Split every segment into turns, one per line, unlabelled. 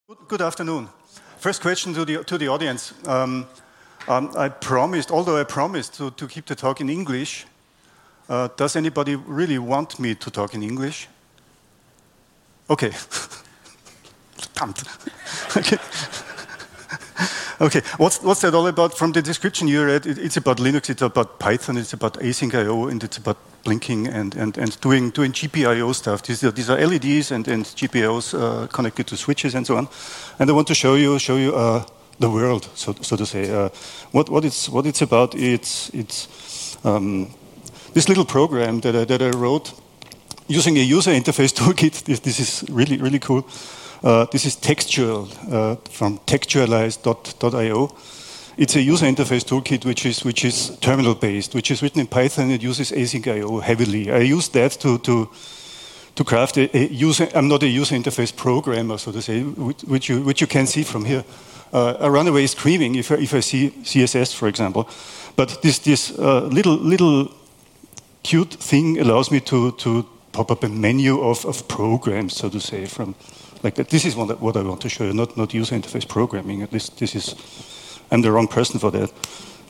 Good afternoon. First question to the audience. I promised, although I promised to keep the talk in English, does anybody really want me to talk in English? Okay. Pumped. Okay. Okay. What's that all about? From the description you read, it's about Linux, it's about Python, it's about async I/O, and it's about blinking and doing GPIO stuff. These are LEDs and GPIOs connected to switches and so on. And I want to show you the world, so to say. What it's about? It's this little program that I wrote using a user interface toolkit. This is really cool. This is textual from textualize.io. It's a user interface toolkit which is terminal based, which is written in Python. It uses async I/O heavily. I use that to craft a user. I'm not a user interface programmer, so to say, which you can see from here. I run away screaming if I see CSS, for example. But this little cute thing allows me to pop up a menu of programs, so to say, from like that. This is what I want to show you, not user interface programming. At least this is, I'm the wrong person for that.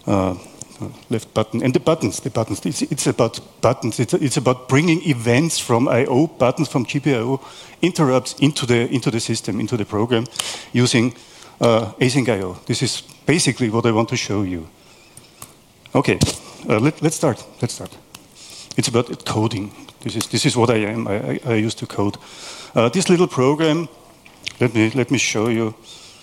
Left button and the buttons. It's about buttons. It's about bringing events from I/O, buttons from GPIO, interrupts into the system, into the program, using async I/O. This is basically what I want to show you. Okay, let's start. It's about coding. This is what I am. I used to code. This little program, let me show you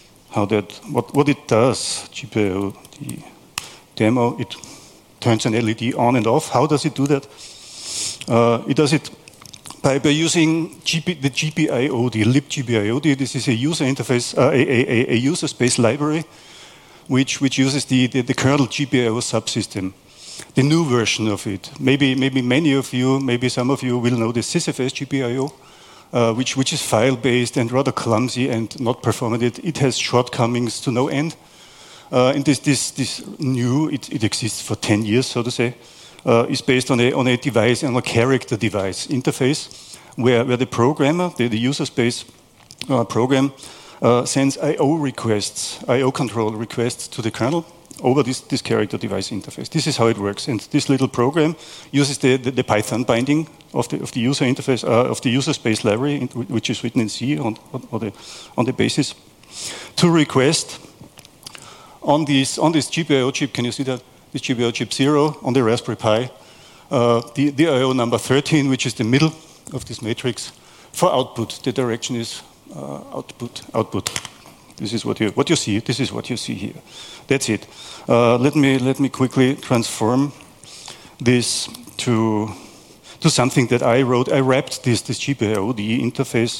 what it does. GPIO, the demo, it turns an LED on and off. How does it do that? It does it by using the GPIO, the libGPIO. This is a user interface, a user space library, which uses the kernel GPIO subsystem. The new version of it. Maybe many of you, maybe some of you will know the sysfs GPIO, which is file-based and rather clumsy and not performant. It has shortcomings to no end. And this new, it exists for 10 years, so to say, is based on a device, on a character device interface, where the programmer, the user space program, sends I/O requests, I/O control requests to the kernel over this character device interface. This is how it works. And this little program uses the Python binding of the user interface, of the user space library, which is written in C on the basis, to request on this GPIO chip. Can you see that? This GPIO chip 0 on the Raspberry Pi, the I/O number 13, which is the middle of this matrix, for output. The direction is output. This is what you see. This is what you see here. That's it. Let me quickly transform this to something that I wrote. I wrapped this GPIO, the interface,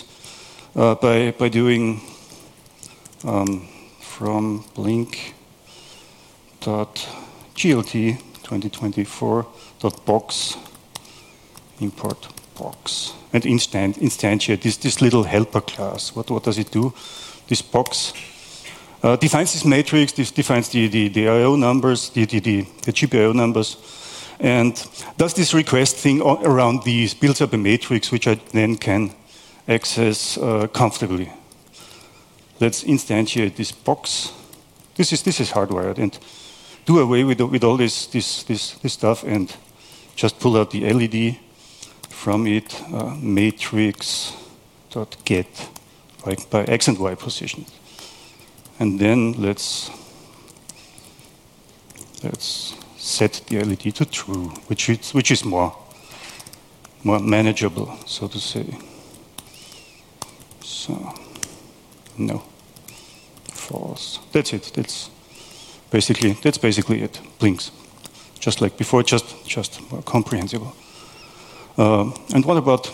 by doing from blink.glt 2024.box import box and instantiate this little helper class. What does it do? This box defines this matrix, this defines the I/O numbers, the GPIO numbers, and does this request thing around these, builds up a matrix which I then can access comfortably. Let's instantiate this box. This is hardwired, and do away with all this stuff and just pull out the LED from it, matrix.get. By X and Y position, and then let's set the LED to true, which is more manageable, so to say. So no, false. That's it. That's basically it. Blinks, just like before, just more comprehensible. And what about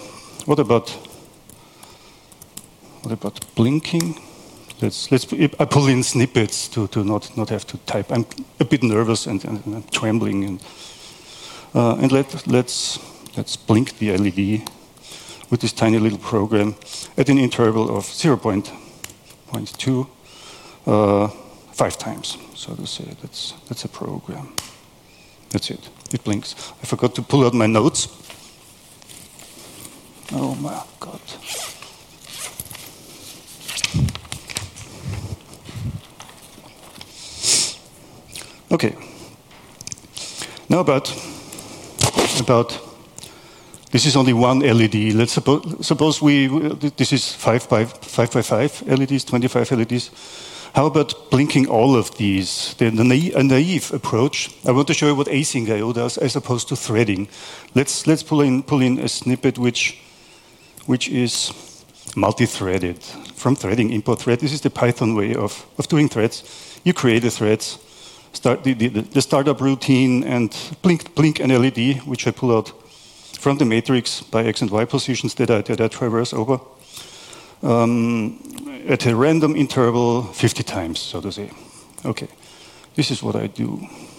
blinking? I pull in snippets to not have to type. I'm a bit nervous and I'm trembling. And let's blink the LED with this tiny little program at an interval of 0.2 5 times. So to say, that's a program. That's it. It blinks. I forgot to pull out my notes. Oh my God. Okay. Now about this is only one LED. Let's suppose this is 5 by 5 LEDs, 25 LEDs. How about blinking all of these? A naive approach. I want to show you what async I/O does as opposed to threading. Let's pull in a snippet which is multi-threaded. From threading, import thread. This is the Python way of doing threads. You create the threads, start the startup routine, and blink an LED, which I pull out from the matrix by X and Y positions that I traverse over at a random interval 50 times, so to say. Okay, this is what I do.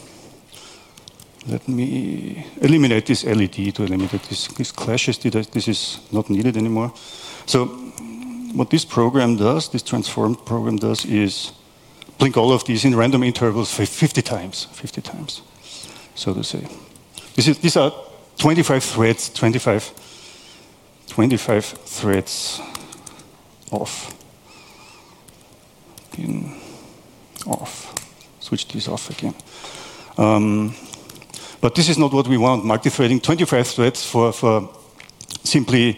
Let me eliminate this LED to eliminate these clashes. This is not needed anymore. So what this program does, this transform program does, is blink all of these in random intervals for 50 times, so to say. These are 25 threads, 25 threads off. Off. Switch this off again. But this is not what we want. Multi-threading 25 threads for simply.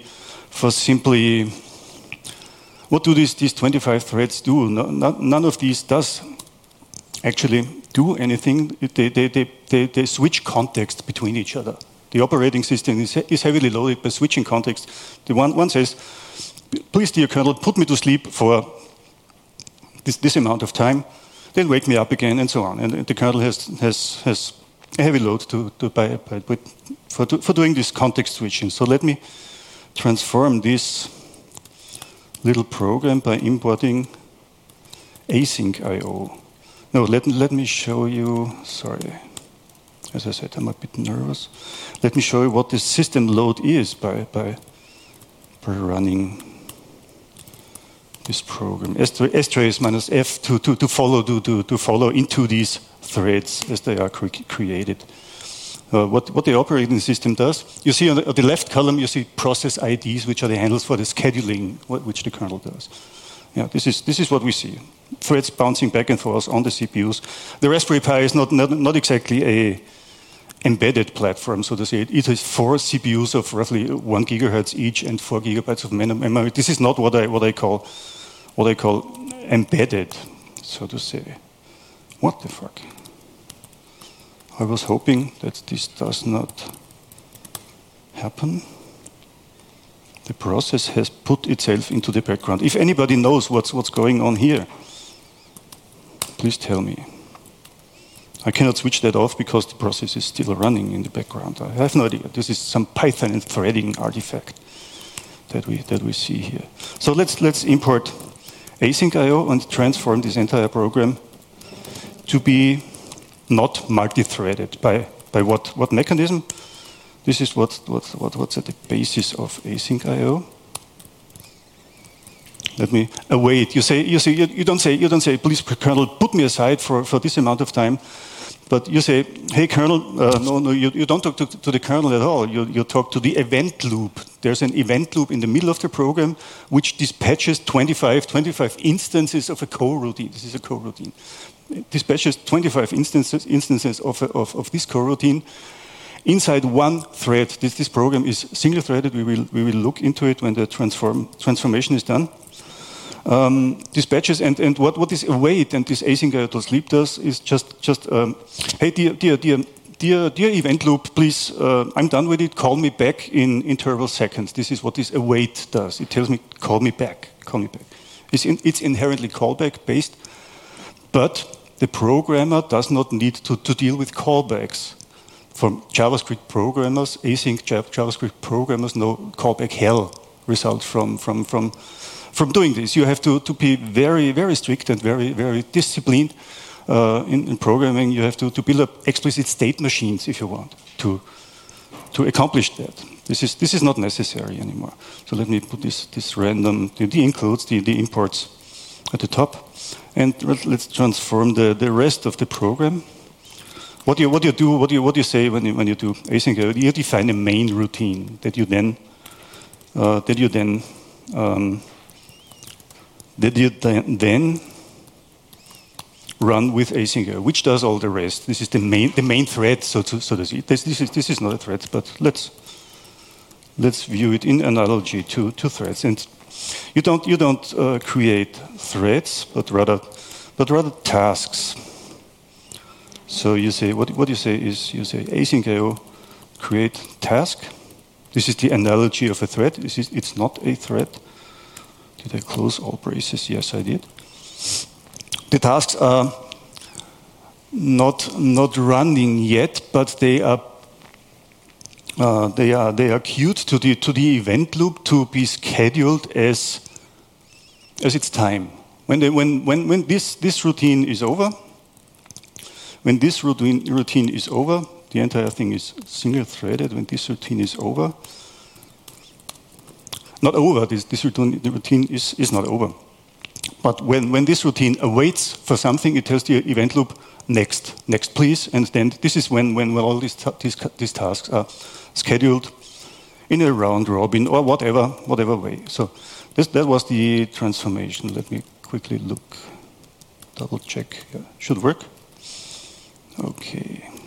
What do these 25 threads do? None of these does actually do anything. They switch context between each other. The operating system is heavily loaded by switching context. The one says, please, dear kernel, put me to sleep for this amount of time, then wake me up again, and so on. And the kernel has a heavy load for doing this context switching. So let me transform this little program by importing async I/O. No, let me show you, sorry. As I said, I'm a bit nervous. Let me show you what the system load is by running this program. strace minus F to follow into these threads as they are created. What the operating system does, you see on the left column, you see process IDs, which are the handles for the scheduling, which the kernel does. Yeah, this is what we see. Threads bouncing back and forth on the CPUs. The Raspberry Pi is not exactly a embedded platform, so to say. It has 4 CPUs of roughly 1 gigahertz each and 4 gigabytes of memory. This is not what I call embedded, so to say. What the fuck? I was hoping that this does not happen. The process has put itself into the background. If anybody knows what's going on here, please tell me. I cannot switch that off because the process is still running in the background. I have no idea. This is some Python and threading artifact that we see here. So let's import async I/O and transform this entire program to be not multi-threaded. By what mechanism? This is what's at the basis of async I/O. Let me await. You don't say, please, kernel, put me aside for this amount of time. But you say, hey, kernel, no, you don't talk to the kernel at all. You talk to the event loop. There's an event loop in the middle of the program which dispatches 25 instances of a coroutine. This is a coroutine. It dispatches 25 instances of this coroutine inside one thread. This program is single-threaded. We will look into it when the transformation is done. Dispatches and what this await and this async I/O sleep does is just hey, dear event loop, please, I'm done with it. Call me back in interval seconds. This is what this await does. It tells me, call me back. It's inherently callback based, but the programmer does not need to deal with callbacks. For JavaScript programmers, async JavaScript programmers know callback hell result from doing this. You have to be very, very strict and very, very disciplined in programming. You have to build up explicit state machines if you want to accomplish that. This is not necessary anymore. So let me put this random, the includes, the imports at the top. And let's transform the rest of the program. What do you say when you do async I/O? You define a main routine that you then run with async, which does all the rest. This is the main thread, so to see. This is not a thread, but let's view it in analogy to threads. And you don't create threads, but rather tasks. So you say what you say is you say async create task. This is the analogy of a thread. It's not a thread. Did I close all braces? Yes, I did. The tasks are not running yet, but they are queued to the event loop to be scheduled as its time. When this routine is over, the entire thing is single threaded. When this routine is over, not over. This routine is not over. But when this routine awaits for something, it tells the event loop next please, and then this is when all these tasks are scheduled in a round robin or whatever way. So that was the transformation. Let me quickly look, double check. Yeah, should work. Okay.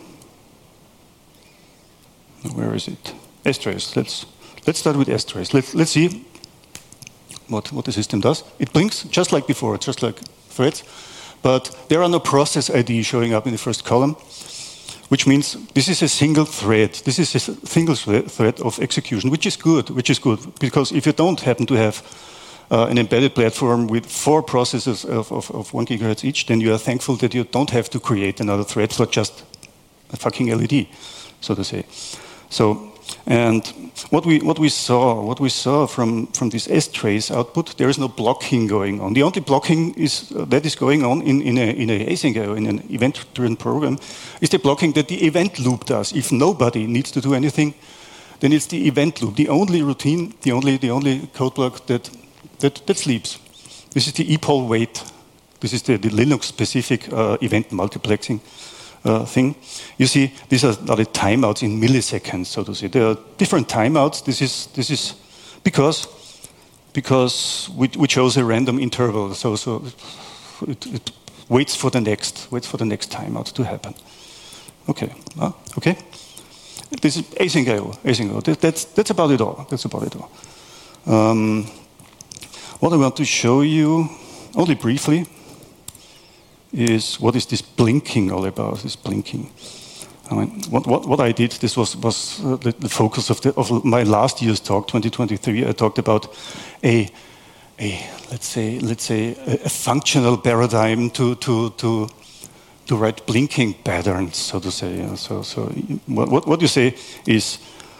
Where is it? S-trace. Let's start with S-trace. Let's see what the system does. It blinks just like before, just like threads, but there are no process ID showing up in the first column, which means this is a single thread. This is a single thread of execution, which is good, because if you don't happen to have an embedded platform with 4 processors of 1 gigahertz each, then you are thankful that you don't have to create another thread for just a fucking LED, so to say. So, and what we saw from this S-trace output, there is no blocking going on. The only blocking that is going on in a async in an event-driven program is the blocking that the event loop does. If nobody needs to do anything, then it's the event loop, the only routine, the only code block that sleeps. This is the epoll wait. This is the Linux-specific event multiplexing thing. You see, these are the timeouts in milliseconds, so to say. There are different timeouts. This is because we chose a random interval, so it waits for the next timeout to happen. Okay, okay. This is async IO. That's about it all. What I want to show you, only briefly, is what is this blinking all about? This blinking. I mean, what I did. This was the focus of my last year's talk, 2023. I talked about a let's say a functional paradigm to write blinking patterns, so to say. So what you say is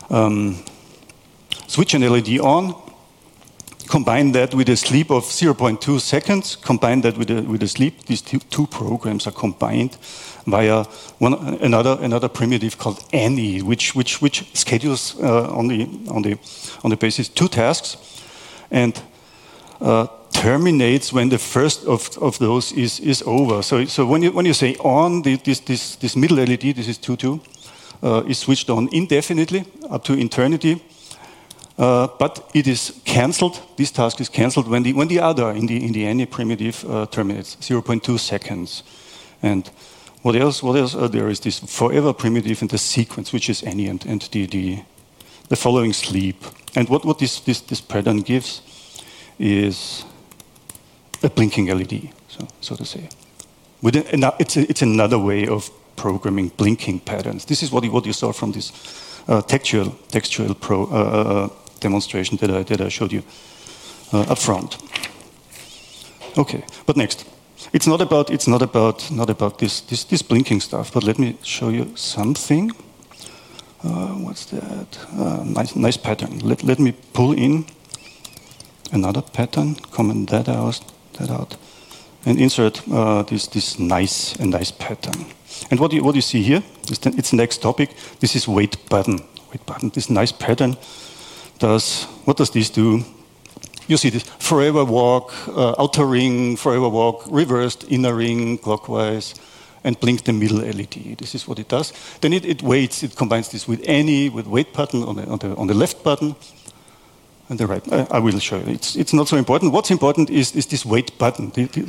switch an LED on. Combine that with a sleep of 0.2 seconds. Combine that with a sleep. These two programs are combined via another primitive called any, which schedules on the basis 2 tasks, and terminates when the first of those is over. So when you say on, this middle LED, this is 2.2, is switched on indefinitely up to eternity. But it is cancelled. This task is cancelled when the other in the any primitive terminates 0.2 seconds. And what else? There is this forever primitive in the sequence, which is any, and the following sleep. And what this pattern gives is a blinking LED, so to say. It's another way of programming blinking patterns. This is what you saw from this textual demonstration that I showed you up front. Okay, but next, it's not about this blinking stuff. But let me show you something. What's that? Nice pattern. Let me pull in another pattern, comment that out, and insert this nice pattern. And what you see here, it's the next topic. This is wait button. This nice pattern. What does this do? You see this forever walk, outer ring, forever walk, reversed inner ring, clockwise, and blink the middle LED. This is what it does. Then it waits. It combines this with any, with wait button on the left button, and the right. I will show you. It's not so important. What's important is this wait button.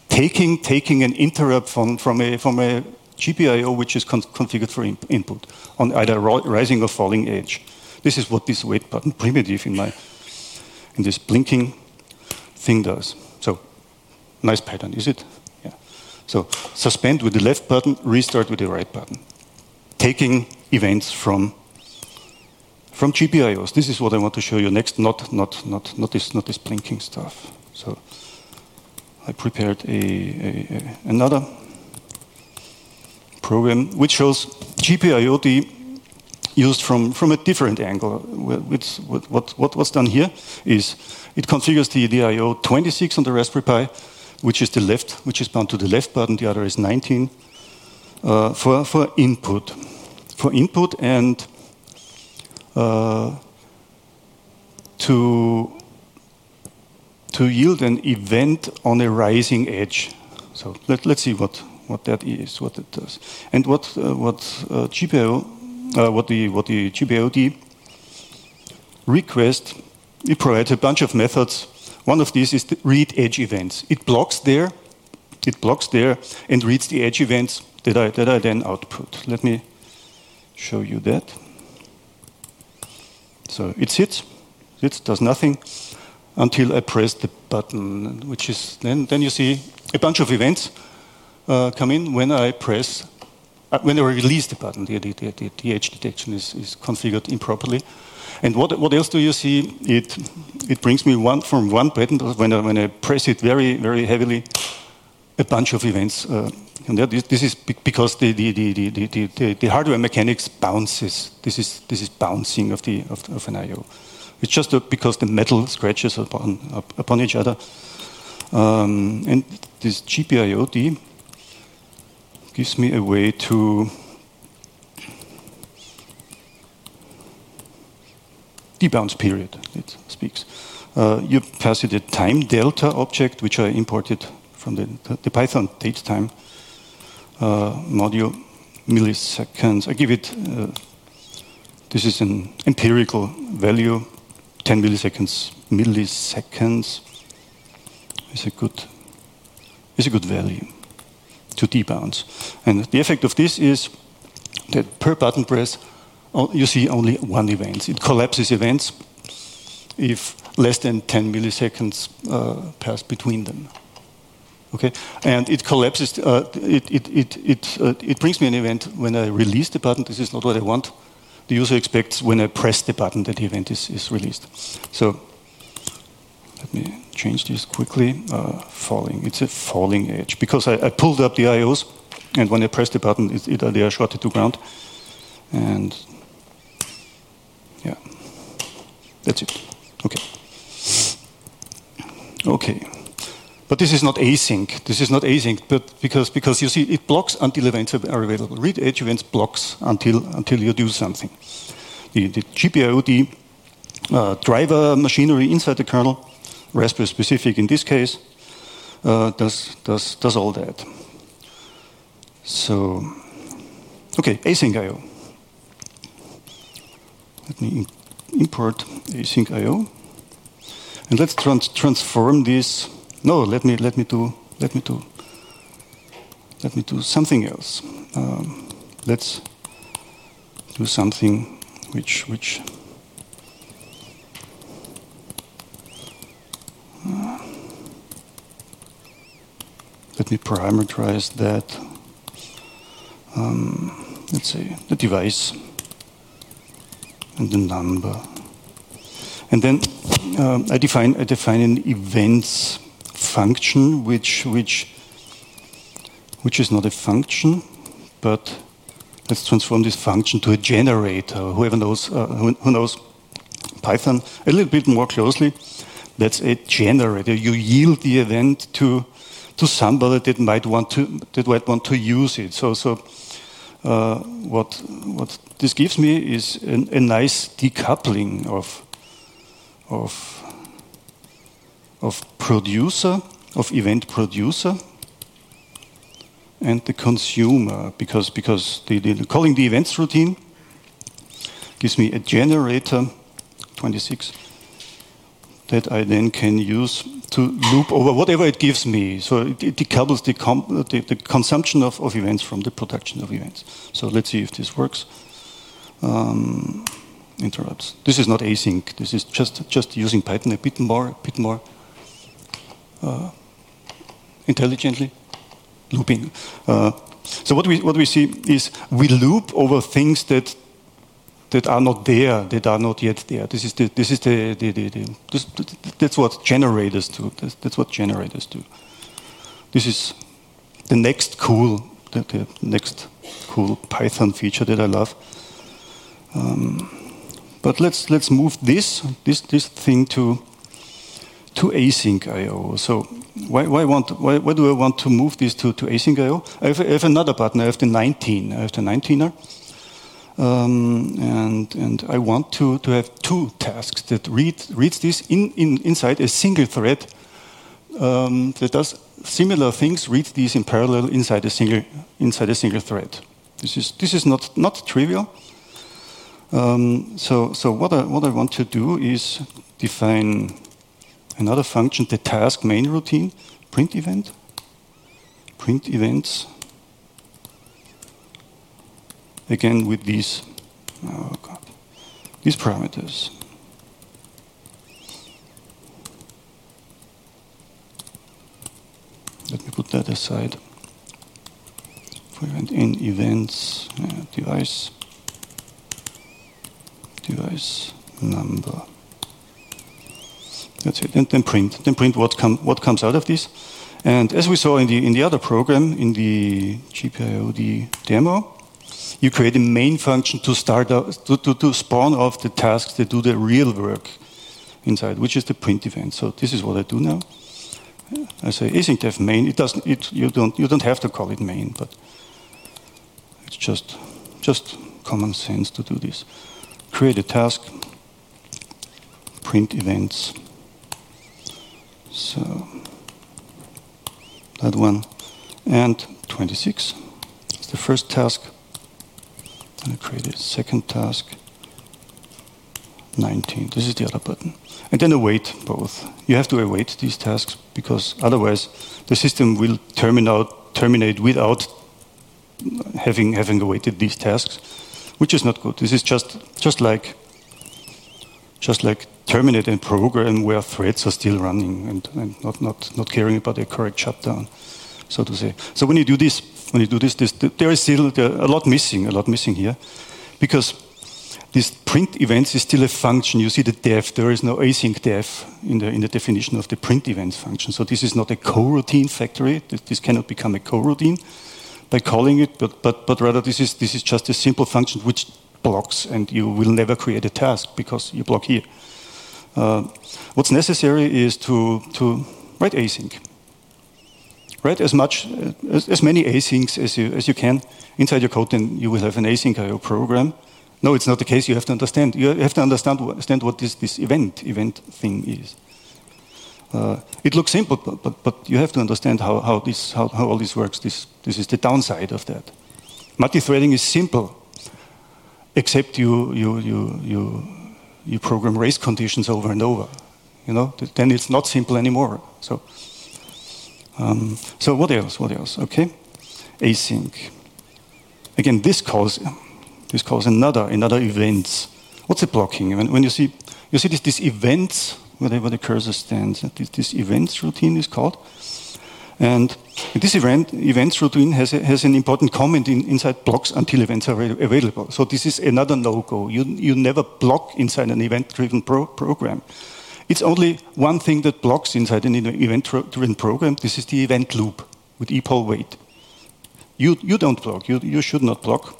taking an interrupt from a GPIO which is configured for input on either rising or falling edge. This is what this wait button primitive in this blinking thing does. So, nice pattern, is it? Yeah. So, suspend with the left button, restart with the right button. Taking events from GPIOs. This is what I want to show you next, not this blinking stuff. So, I prepared another program which shows GPIO-D used from a different angle. What's done here is it configures the IO 26 on the Raspberry Pi, which is the left, which is bound to the left button. The other is 19 for input. For input and to yield an event on a rising edge. So let's see what that is, what it does, and what the GPIO-D request. It provides a bunch of methods. One of these is the read edge events. It blocks there, and reads the edge events that I then output. Let me show you that. So it sits, does nothing until I press the button, which is then you see a bunch of events come in when I press, when I release the button. The edge detection is configured improperly. And what else do you see? It brings me from one button when I press it very, very heavily, a bunch of events. And this is because the hardware mechanics bounces. This is bouncing of an I/O. It's just because the metal scratches upon each other. And this GPIO-D gives me a way to debounce period, it speaks. You pass it a time delta object, which I imported from the Python datetime module, milliseconds. I give it, this is an empirical value, 10 milliseconds. Milliseconds is a good value to debounce. And the effect of this is that per button press, you see only one event. It collapses events if less than 10 milliseconds pass between them. Okay, and it collapses. It brings me an event when I release the button. This is not what I want. The user expects when I press the button that the event is released. So let me change this quickly. Falling. It's a falling edge because I pulled up the IOs, and when I press the button, they are shorted to ground, and yeah, that's it. Okay. Okay. But this is not async. This is not async, but because you see, it blocks until events are available. Read edge events blocks until you do something. The GPIO-D driver machinery inside the kernel, Raspberry specific in this case, does all that. So, okay, async I/O. Let me import async I/O, and let's transform this. No, let me do something else. Let's do something which let me parameterize that. Let's say the device and the number, and then I define an events function, which is not a function, but let's transform this function to a generator. Whoever knows who knows Python a little bit more closely, that's a generator. You yield the event to somebody that might want to use it. So what this gives me is a nice decoupling of event producer and the consumer, because the calling the events routine gives me a generator 26 that I then can use to loop over whatever it gives me. So it decouples the consumption of events from the production of events. So let's see if this works. Interrupts. This is not async. This is just using Python a bit more intelligently. Looping. So what we see is we loop over things that are not there, that are not yet there. That's what generators do. That's what generators do. This is the next cool Python feature that I love. But let's move this thing to async I/O. So why do I want to move this to async I/O? I have another button. I have the 19. I have the 19er. And I want to have two tasks that reads this inside a single thread that does similar things. Read these in parallel inside a single thread. This is not trivial. So what I want to do is define another function, the task main routine, print events. Again with these parameters. Let me put that aside. In events, device number. That's it. And then print. Then print what comes out of this. And as we saw in the other program, in the GPIOD demo, you create a main function to start to spawn off the tasks that do the real work inside, which is the print event. So this is what I do now. I say async def main. You don't have to call it main, but it's just common sense to do this. Create a task, print events. So that one, and 26 is the first task. And I create a second task, 19. This is the other button. And then await both. You have to await these tasks because otherwise the system will terminate without having awaited these tasks, which is not good. This is just like terminate a program where threads are still running and not caring about the correct shutdown, so to say. So when you do this, there is still a lot missing here, because this print events is still a function. You see the def. There is no async def in the definition of the print events function. So this is not a coroutine factory. This cannot become a coroutine by calling it, but rather this is just a simple function which blocks, and you will never create a task because you block here. What's necessary is to write async. Write as many asyncs as you can inside your code, then you will have an async I/O program. No, it's not the case. You have to understand. You have to understand what this event thing is. It looks simple, but you have to understand how all this works. This is the downside of that. Multi-threading is simple, except you program race conditions over and over. Then it's not simple anymore. So what else? Okay, async. Again, this calls another events. What's the blocking? When you see this events, whatever the cursor stands, this events routine is called. And this events routine has an important comment inside blocks until events are available. So this is another no-go. You never block inside an event-driven program. It's only one thing that blocks inside an event-driven program. This is the event loop with epoll wait. You don't block. You should not block.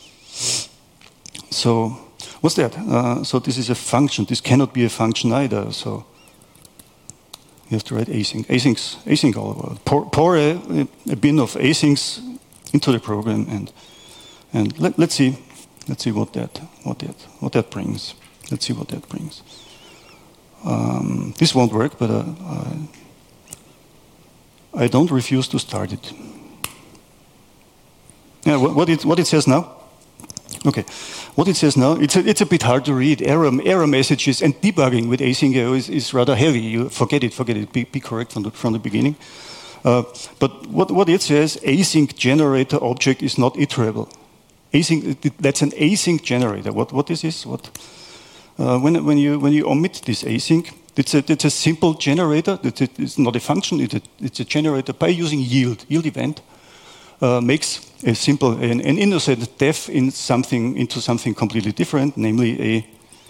So what's that? So this is a function. This cannot be a function either. So you have to write async. Async all over. Pour a bin of asyncs into the program, and let's see what that brings. Let's see what that brings. This won't work, but I don't refuse to start it. Yeah, what it says now? Okay, what it says now, it's a bit hard to read. Error messages and debugging with async IO is rather heavy. You forget it. Be correct from the beginning. But what it says, async generator object is not iterable. Async, that's an async generator. What is this? When you omit this async, it's a simple generator. It's not a function. It's a generator by using yield event. Makes a simple, an innocent def into something completely different, namely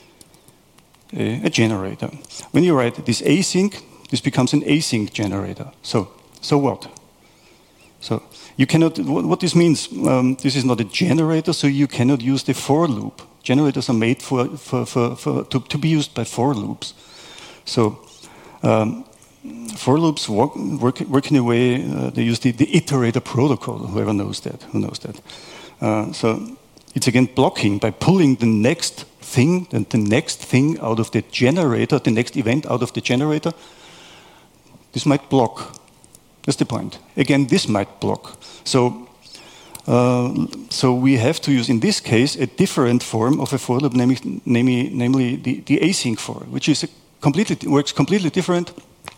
a generator. When you write this async, this becomes an async generator. So what? So you cannot. What this means? This is not a generator, so you cannot use the for loop. Generators are made to be used by for loops. So. For loops work in a way they use the iterator protocol. Whoever knows that, who knows that? So it's again blocking by pulling the next thing out of the generator, the next event out of the generator. This might block. That's the point. Again, this might block. So we have to use in this case a different form of a for loop, namely the async for, which is works completely different.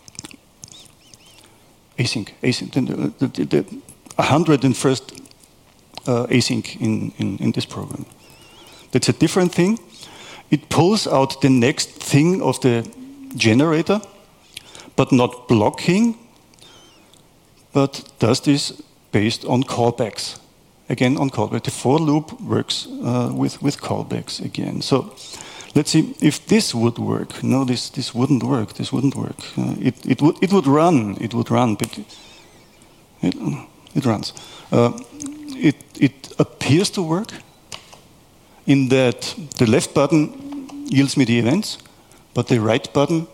Async, the 101st async in this program. That's a different thing. It pulls out the next thing of the generator, but not blocking, but does this based on callbacks. Again, on callbacks. The for loop works with callbacks again. So let's see if this would work. No, this wouldn't work. This wouldn't work. It would run. It would run, but it runs. It appears to work in that the left button yields me the events, but the right button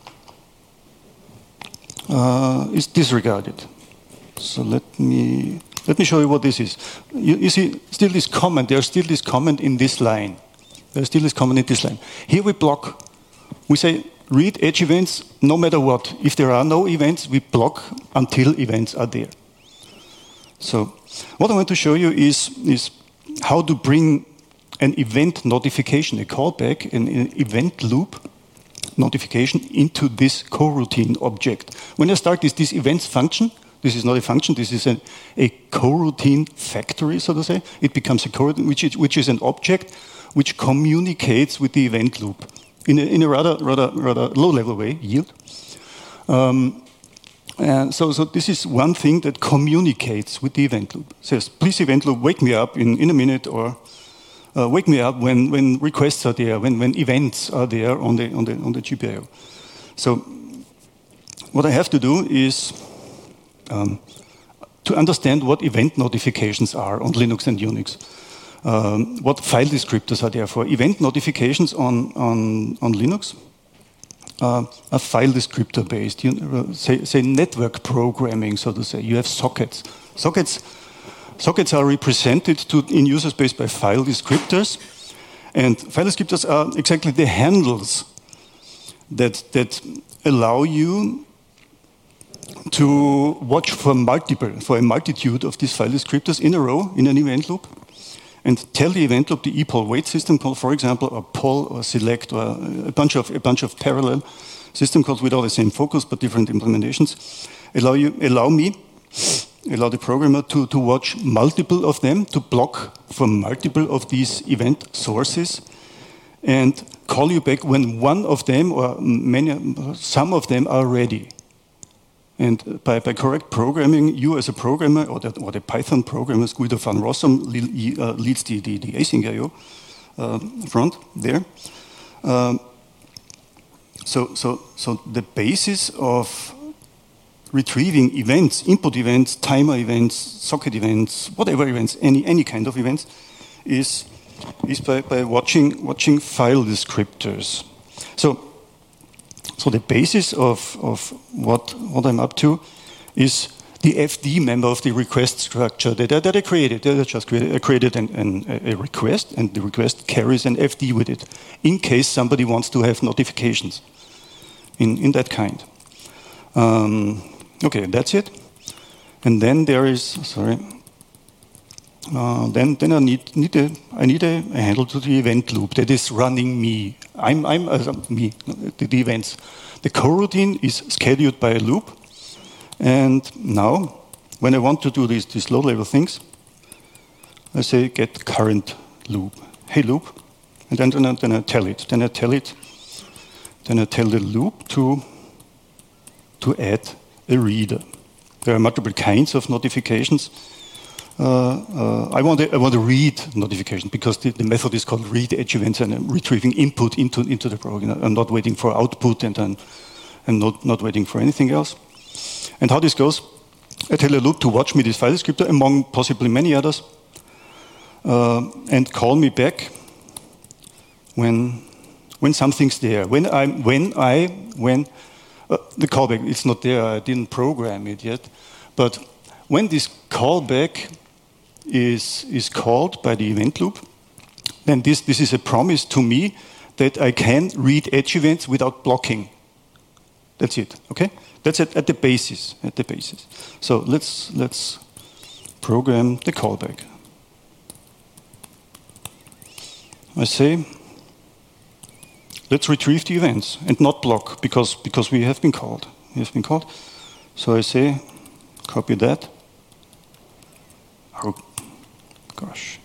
is disregarded. So let me show you what this is. You see, still this comment. There's still this comment in this line. There's still this comment in this line. Here we block. We say read edge events no matter what. If there are no events, we block until events are there. So what I want to show you is how to bring an event notification, a callback, an event loop notification into this coroutine object. When I start this events function, this is not a function, this is a coroutine factory, so to say. It becomes a coroutine, which is an object which communicates with the event loop in a rather low-level way, yield. And so this is one thing that communicates with the event loop. It says, please event loop, wake me up in a minute, or wake me up when requests are there, when events are there on the GPIO. So what I have to do is to understand what event notifications are on Linux and Unix. What file descriptors are there for? Event notifications on Linux are file descriptor based. Say network programming, so to say. You have sockets. Sockets are represented in user space by file descriptors, and file descriptors are exactly the handles that allow you to watch for a multitude of these file descriptors in a row in an event loop, and tell the event loop, the epoll wait system call, for example, or poll or select, or a bunch of parallel system calls with all the same focus but different implementations, allow the programmer to watch multiple of them, to block for multiple of these event sources, and call you back when one of them or some of them are ready. And by correct programming, you as a programmer, or the Python programmer, Guido van Rossum, leads the async IO front there. So the basis of retrieving events, input events, timer events, socket events, whatever events, any kind of events, is by watching file descriptors. So the basis of what I'm up to is the FD member of the request structure that I created. I created a request, and the request carries an FD with it, in case somebody wants to have notifications in that kind. Okay, that's it. And then there is, Then I need a handle to the event loop that is running me. I'm me, the events. The coroutine is scheduled by a loop. And now, when I want to do these low-level things, I say get current loop. Hey loop, and then I tell it. Then I tell the loop to add a reader. There are multiple kinds of notifications. I want to read notification because the method is called read edge events, and I'm retrieving input into the program. I'm not waiting for output, and I'm not waiting for anything else. And how this goes, I tell a loop to watch me this file descriptor among possibly many others, and call me back when something's there. When the callback is not there, I didn't program it yet, but when this callback is called by the event loop, then this is a promise to me that I can read edge events without blocking. That's it. Okay, that's at the basis. So let's program the callback. I say let's retrieve the events and not block because we have been called. So I say copy that. Oh gosh.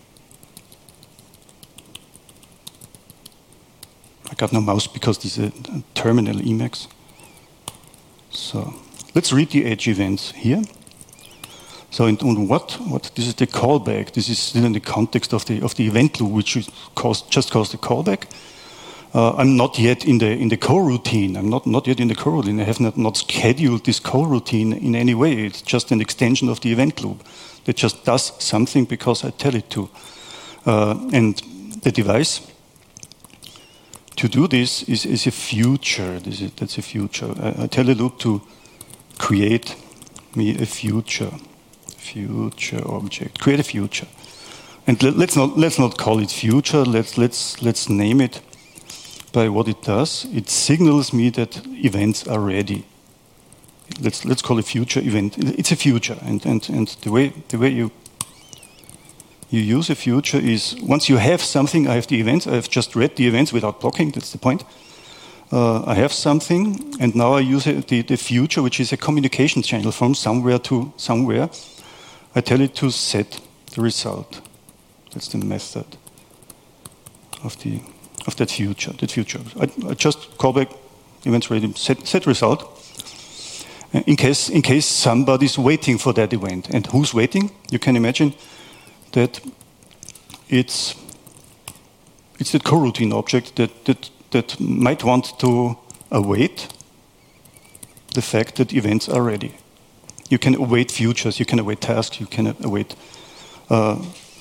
I got no mouse because this is a terminal Emacs. So let's read the edge events here. So on what this is the callback. This is still in the context of the event loop, which just calls the callback. I'm not yet in the coroutine. I'm not yet in the coroutine. I have not scheduled this coroutine in any way. It's just an extension of the event loop that just does something because I tell it to. And the device to do this is a future. That's a future. I tell the loop to create me a future object. Create a future, and let's not call it future. Let's name it by what it does. It signals me that events are ready. Let's call it future event. It's a future, and the way you use a future is once you have something. I have the events. I have just read the events without blocking. That's the point. I have something, and now I use the future, which is a communication channel from somewhere to somewhere. I tell it to set the result. That's the method of that future. I just call back events ready, set result. In case somebody's waiting for that event, and who's waiting? You can imagine that it's that coroutine object that might want to await the fact that events are ready. You can await futures, you can await tasks, you can await a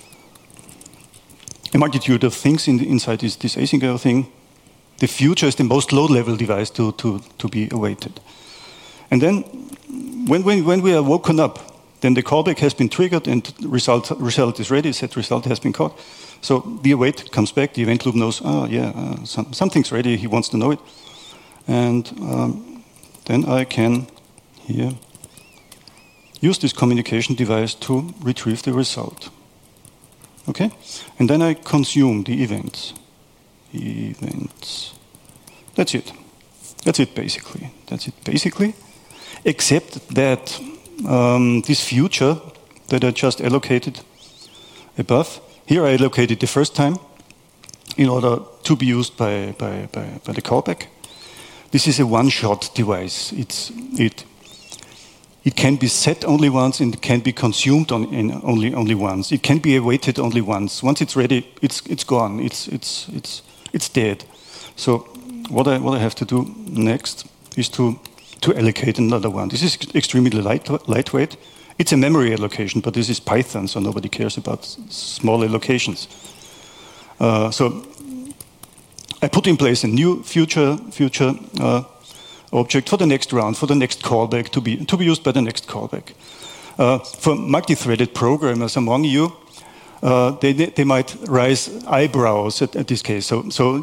multitude of things inside this async thing. The future is the most low-level device to be awaited. And then when we are woken up, then the callback has been triggered and result is ready, set result has been called. So the await comes back, the event loop knows, something's ready, he wants to know it. And then I can here use this communication device to retrieve the result. Okay? And then I consume the events. That's it. That's it basically. Except that this future that I just allocated above, here I allocated the first time in order to be used by the callback. This is a one-shot device. It can be set only once and it can be consumed only once. It can be awaited only once. Once it's ready, it's gone. It's dead. So what I have to do next is to allocate another one. This is extremely lightweight. It's a memory allocation, but this is Python, so nobody cares about small allocations. So I put in place a new future object for the next round, for the next callback to be used by the next callback. For multi-threaded programmers among you, they might raise eyebrows at this case. So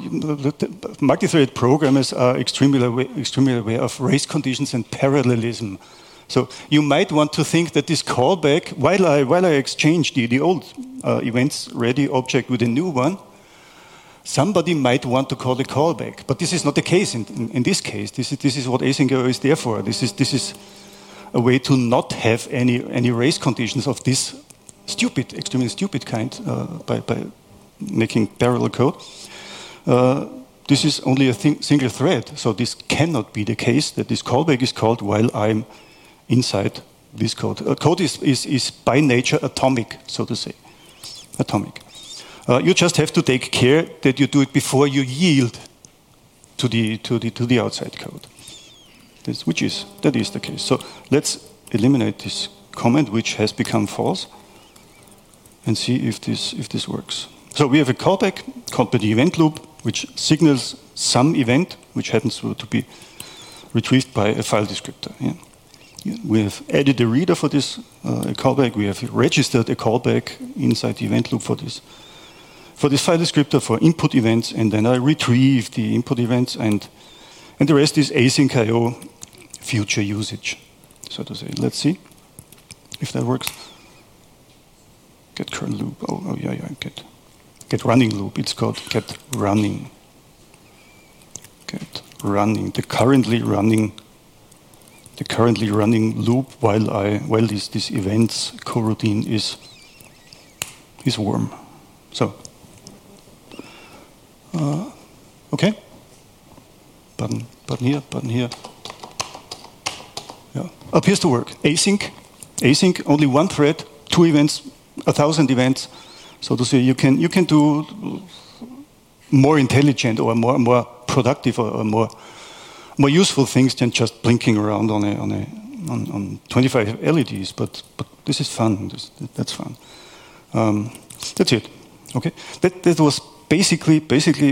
multi-threaded programmers are extremely aware of race conditions and parallelism. So you might want to think that this callback, while I exchange the old events ready object with a new one, somebody might want to call the callback. But this is not the case in this case. This is what async.io is there for. This is a way to not have any race conditions of this stupid, extremely stupid kind by making parallel code. This is only a single thread, so this cannot be the case that this callback is called while I'm inside this code. Code is by nature atomic, so to say, atomic. You just have to take care that you do it before you yield to the outside code. That is the case. So let's eliminate this comment which has become false and see if this works. So we have a callback called by the event loop, which signals some event which happens to be retrieved by a file descriptor. Yeah. We have added a reader for this callback. We have registered a callback inside the event loop for this file descriptor for input events, and then I retrieve the input events, and the rest is async.io future usage, so to say. Let's see if that works. Get curl loop. Oh yeah, get running loop. It's called get running. Get running. The currently running loop while this events coroutine is warm. So okay. Button here. Yeah, appears to work. Async, only one thread, 2 events, 1,000 events. So to say, you can do more intelligent or more productive or more useful things than just blinking around on 25 LEDs. But this is fun. That's fun. That's it. Okay. That was basically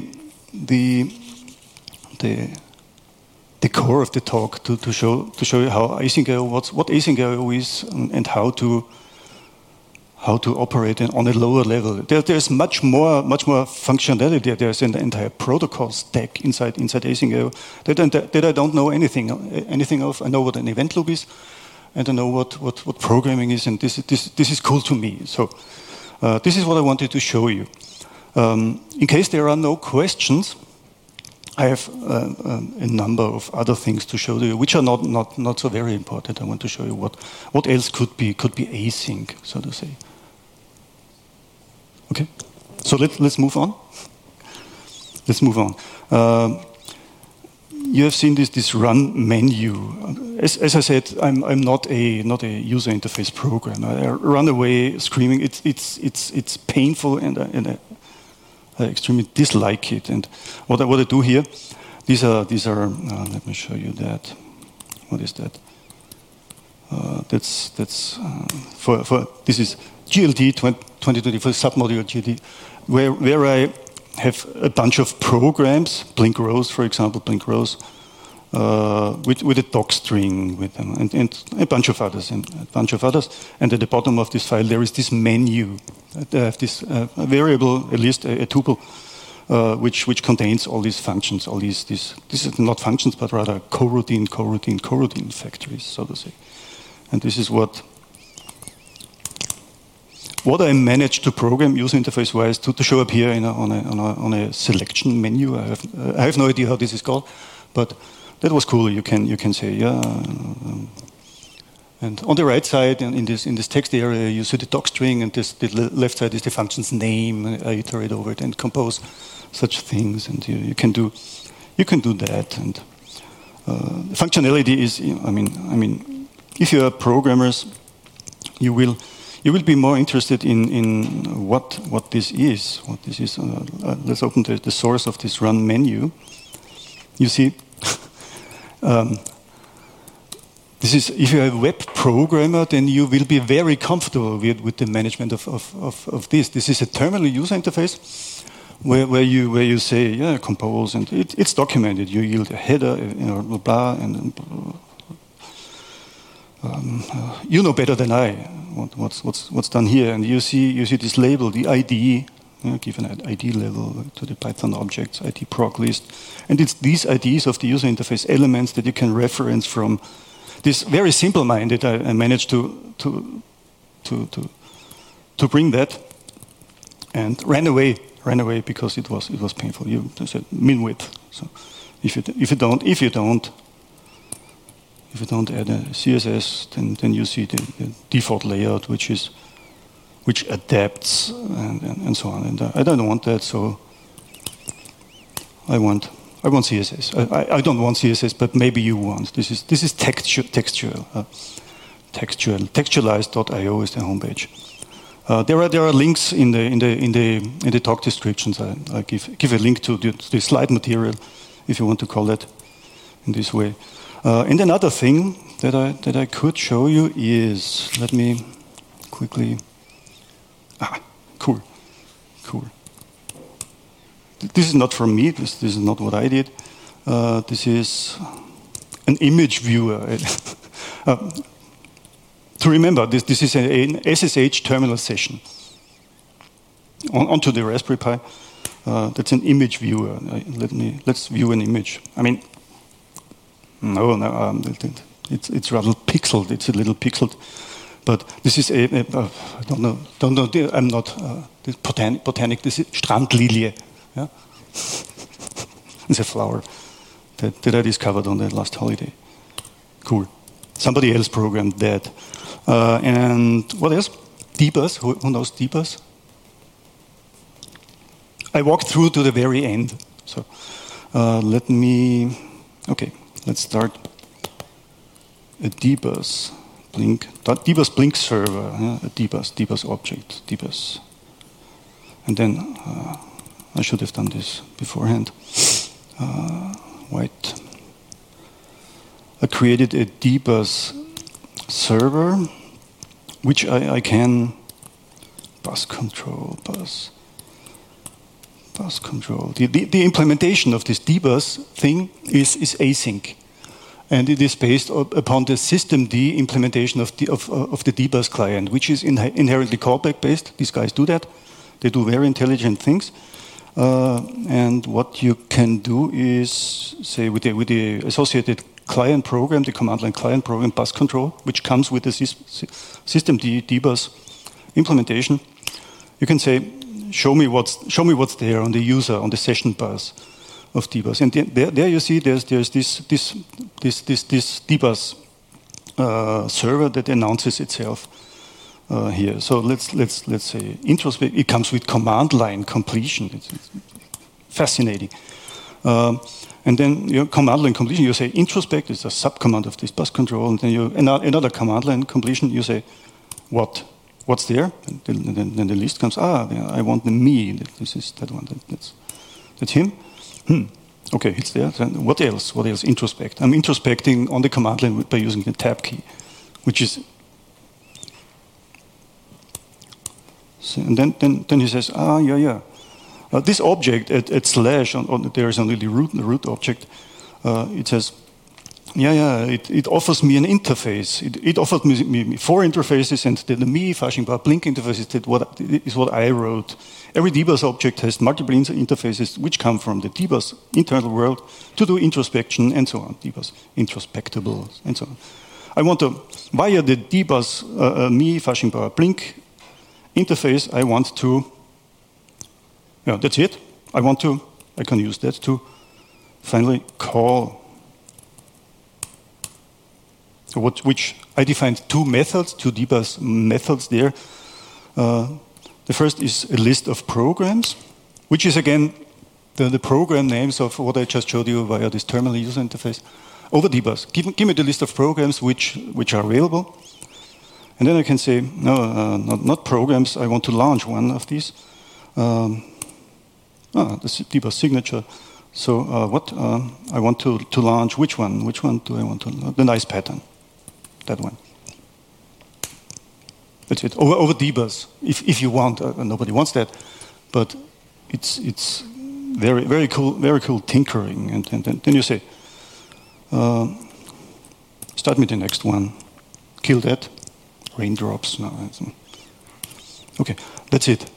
the core of the talk to show you how async.io, what async.io is, and how to operate on a lower level. There's much more functionality. There's an entire protocol stack inside async.io that I don't know anything of. I know what an event loop is, and I know what programming is, and this is cool to me. So this is what I wanted to show you. In case there are no questions, I have a number of other things to show you, which are not so very important. I want to show you what else could be async, so to say. Okay, so let's move on. Let's move on. You have seen this run menu. As I said, I'm not a user interface programmer. I run away screaming. It's painful, and I extremely dislike it. And what I do here, these are. Let me show you that. What is that? That's for this is GLD 2024 submodule GLD, where I have a bunch of programs, Blink Rows, for example, with a doc string with them, and a bunch of others, and at the bottom of this file there is this menu. I have this variable, at least a tuple, which contains all these functions, this is not functions, but rather coroutine factories, so to say. And this is what I managed to program user interface-wise to show up here on a selection menu. I have no idea how this is called, but that was cool. You can say yeah. And on the right side, in this text area, you see the doc string, and the left side is the function's name. I iterate over it and compose such things, and you can do that. And functionality is, I mean, if you are programmers, you will be more interested in what this is. What this is. Let's open the source of this run menu. You see. This is, if you're a web programmer, then you will be very comfortable with the management of this. This is a terminal user interface where you say, yeah, compose, and it's documented. You yield a header, blah, blah, and you know better than I what's done here. And you see this label, the ID. Give an ID level to the Python objects, ID proc list. And it's these IDs of the user interface elements that you can reference from this very simple-minded, I managed to bring that, and ran away because it was painful. You said min width. So if you don't add a CSS, then you see the default layout, which adapts and so on. And I don't want that, so I want CSS. I don't want CSS, but maybe you want. This is textual. Textualized.io is the homepage. There are links in the talk descriptions. I give a link to the slide material, if you want to call that in this way. And another thing that I could show you is, let me quickly. Cool. This is not from me. This is not what I did. This is an image viewer. To remember, this is an SSH terminal session onto the Raspberry Pi. That's an image viewer. Let's view an image. I mean, it's rather pixeled. It's a little pixeled, but this is I don't know. I'm not botanic. This is Strandlilie. Yeah? It's a flower that I discovered on the last holiday. Cool. Somebody else programmed that. And what else? Dbus. Who knows Dbus? I walked through to the very end. So let's start a Dbus Blink server, a Dbus object, Dbus. And then I should have done this beforehand. White. I created a Dbus server, which I can bus control. The implementation of this Dbus thing is async, and it is based upon the systemd implementation of the Dbus client, which is inherently callback based. These guys do that; they do very intelligent things. And what you can do is say with the associated client program, the command line client program, bus control, which comes with the systemd Dbus implementation. You can say, show me what's there on the user, on the session bus of Dbus. And there you see there's this Dbus server that announces itself here. So let's say introspect. It comes with command line completion. It's fascinating. And then your command line completion, you say introspect is a subcommand of this bus control, and then another command line completion, you say what's there, and then the list comes. I want the me. This is that one. That's him. Okay, it's there. Then what else? Introspect. I'm introspecting on the command line by using the tab key, which is. So, and then he says, this object at slash there is only the root object. It says, it offers me an interface. It offers me 4 interfaces, and the me Fasching-Bar Blink interface is what I wrote. Every Dbus object has multiple interfaces which come from the Dbus internal world to do introspection and so on. Dbus introspectable and so on. I want to via the Dbus me Fasching-Bar Blink interface. I want to. That's it. I can use that to finally call. Which I defined 2 methods, 2 Dbus methods there. The first is a list of programs, which is again the program names of what I just showed you via this terminal user interface over Dbus. Give me the list of programs which are available. And then I can say, not programs, I want to launch one of these. The Dbus signature. So I want to launch which one? Which one do I want to launch? The nice pattern. That one. That's it. Over Dbus, if you want. Nobody wants that, but it's very very cool tinkering. And then you say, start me the next one. Kill that. Raindrops. No. Okay, that's it.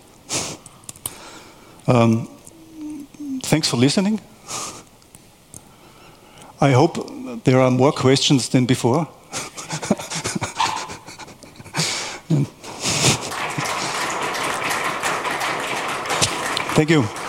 Thanks for listening. I hope there are more questions than before. Thank you.